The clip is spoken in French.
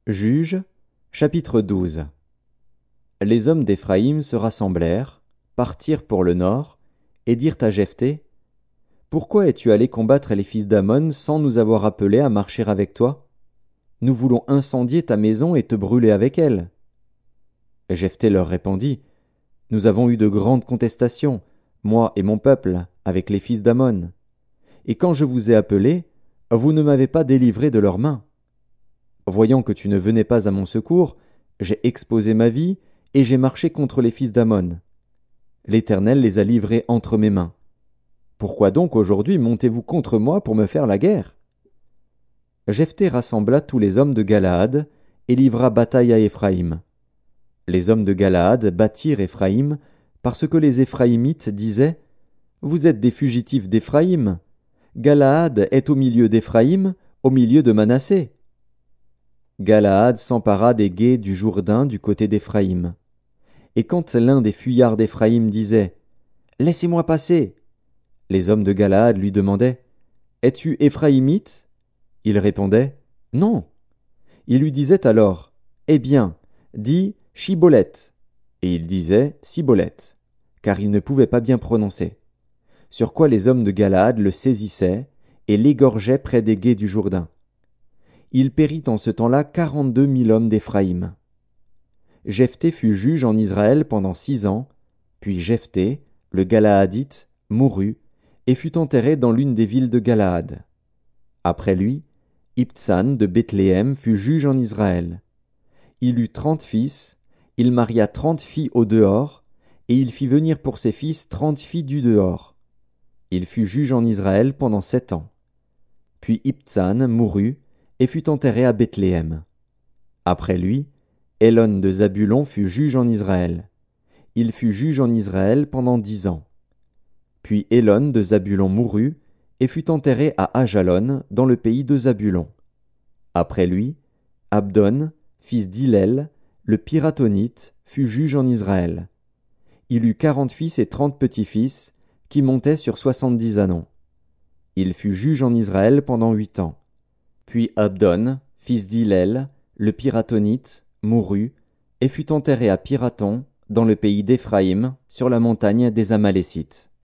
Juges, chapitre 12. Les hommes d'Éphraïm se rassemblèrent, partirent pour le nord, et dirent à Jephthé: Pourquoi es-tu allé combattre les fils d'Ammon sans nous avoir appelés à marcher avec toi? Nous voulons incendier ta maison et te brûler avec elle. Jephthé leur répondit: Nous avons eu de grandes contestations, moi et mon peuple, avec les fils d'Ammon. Et quand je vous ai appelés, vous ne m'avez pas délivré de leurs mains. Voyant que tu ne venais pas à mon secours, j'ai exposé ma vie et j'ai marché contre les fils d'Ammon. L'Éternel les a livrés entre mes mains. Pourquoi donc aujourd'hui montez-vous contre moi pour me faire la guerre? Jephthé rassembla tous les hommes de Galaad et livra bataille à Éphraïm. Les hommes de Galaad battirent Éphraïm parce que les Éphraïmites disaient: Vous êtes des fugitifs d'Éphraïm. Galaad est au milieu d'Éphraïm, au milieu de Manassé. Galaad s'empara des gués du Jourdain du côté d'Éphraïm. Et quand l'un des fuyards d'Éphraïm disait: Laissez-moi passer, les hommes de Galaad lui demandaient: Es-tu Éphraïmite? Il répondait: Non. Il lui disait alors: Eh bien, dis Shiboleth. Et il disait Siboleth, car il ne pouvait pas bien prononcer. Sur quoi les hommes de Galaad le saisissaient et l'égorgeaient près des gués du Jourdain. Il périt en ce temps-là 42 000 hommes d'Éphraïm. Jephthé fut juge en Israël pendant 6 ans, puis Jephthé, le Galaadite, mourut et fut enterré dans l'une des villes de Galaad. Après lui, Ibtsan de Bethléem fut juge en Israël. Il eut 30 fils, il maria 30 filles au dehors, et il fit venir pour ses fils 30 filles du dehors. Il fut juge en Israël pendant 7 ans. Puis Ibtsan mourut et fut enterré à Bethléem. Après lui, Élon de Zabulon fut juge en Israël. Il fut juge en Israël pendant 10 ans. Puis Élon de Zabulon mourut et fut enterré à Ajalon dans le pays de Zabulon. Après lui, Abdon, fils d'Hillel, le Piratonite, fut juge en Israël. Il eut 40 fils et 30 petits-fils, qui montaient sur 70 ânons. Il fut juge en Israël pendant 8 ans. Puis Abdon, fils d'Hillel, le Piratonite, mourut et fut enterré à Piraton, dans le pays d'Éphraïm, sur la montagne des Amalécites.